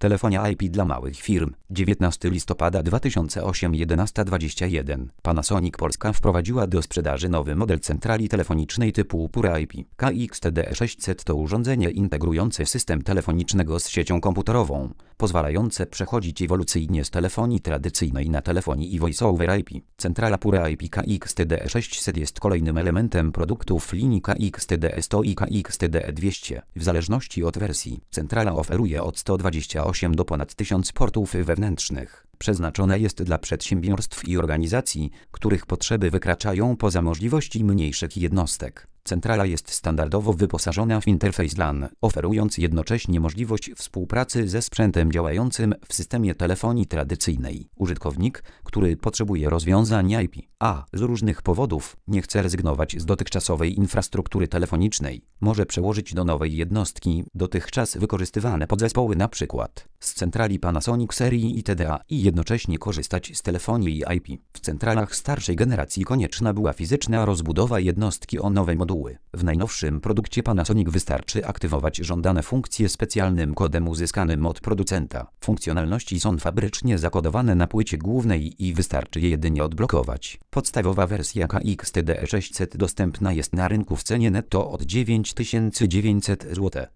Telefonia IP dla małych firm. 19 listopada 2008 11:21. Panasonic Polska wprowadziła do sprzedaży nowy model centrali telefonicznej typu Pure IP. KXTD600 to urządzenie integrujące system telefonicznego z siecią komputerową, pozwalające przechodzić ewolucyjnie z telefonii tradycyjnej na telefonii i Voice over IP. Centrala Pure IP KXTD600 jest kolejnym elementem produktów linii KXTD100 i KXTD200. W zależności od wersji, centrala oferuje od 128 do ponad 1000 portów wewnętrznych. Przeznaczone jest dla przedsiębiorstw i organizacji, których potrzeby wykraczają poza możliwości mniejszych jednostek. Centrala jest standardowo wyposażona w interfejs LAN, oferując jednocześnie możliwość współpracy ze sprzętem działającym w systemie telefonii tradycyjnej. Użytkownik, który potrzebuje rozwiązań IP, a z różnych powodów nie chce rezygnować z dotychczasowej infrastruktury telefonicznej, może przełożyć do nowej jednostki dotychczas wykorzystywane podzespoły, np. z centrali Panasonic serii ITDA, i jednocześnie korzystać z telefonii IP. W centralach starszej generacji konieczna była fizyczna rozbudowa jednostki o nowe moduły. W najnowszym produkcie Panasonic wystarczy aktywować żądane funkcje specjalnym kodem uzyskanym od producenta. Funkcjonalności są fabrycznie zakodowane na płycie głównej i wystarczy je jedynie odblokować. Podstawowa wersja KXTD600 dostępna jest na rynku w cenie netto od 9900 zł.